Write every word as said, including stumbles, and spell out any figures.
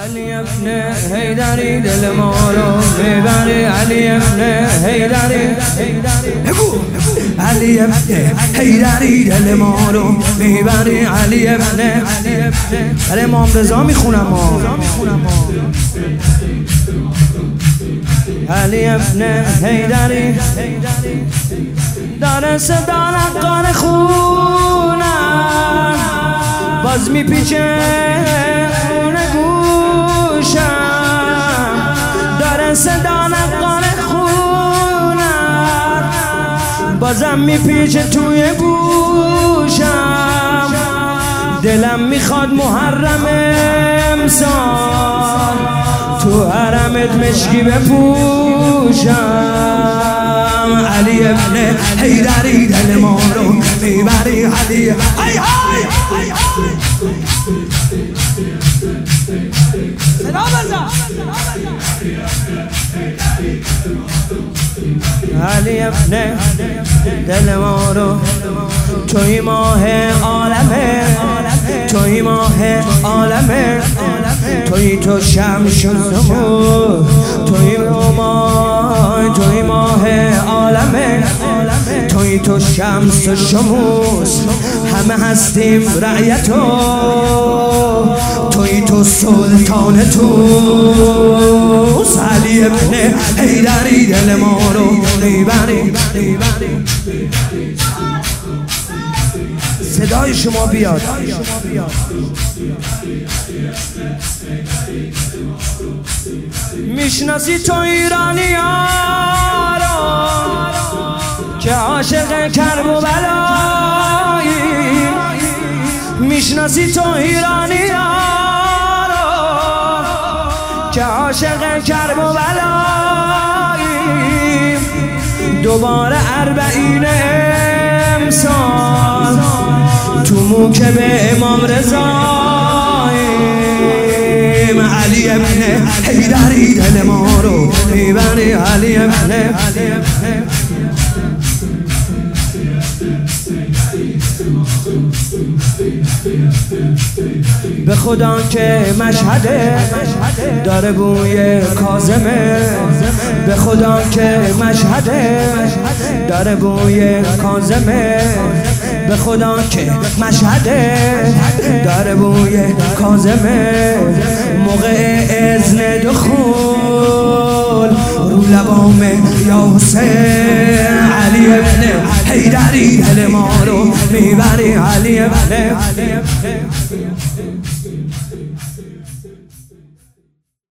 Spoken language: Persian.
علی ابن حیدری دل ما رو میبری علی ابن حیدری علی ابن حیدری دل ما رو میبری علی ابن علی امام رضا میخونم ما علی ابن حیدری داره صدا نقار خونم باز میپیچه خونه گوشم داره صدا نقار خونم بازم میپیچه توی گوشم دلم میخواد محرم امسال تو حرمت مشکی بپوشم علی ابن حیدری دل ما رو میبری علی های های صدا بزن علی ابن دل ما رو توی ماه عالمه توی ماه عالمه توی تو شمس و نور توی ماه توی ماه عالمه توی تو شمس و شموس همه هستیم رعیتو توی تو سلطان توس علی ابن حیدری دل ما رو میبری صدای شما بیاد میشناسی تو ایرانی ها رو که عاشق کرب و بلایی میشناسی تو ایرانی ها رو که عاشق کرب و بلایی دوباره اربعین امسال تو موکب امام رضاییم علی ابن حیدری دل ما رو میبری علی ابن به خدا که مشهده داره بوی کاظمه به خدا که مشهده داره بوی کاظمه به خدا که مشهده داره بوی کاظمه موقع اذن دخول رو لبام یا حسین علی ابن حیدری دل ما رو میبری علی ابن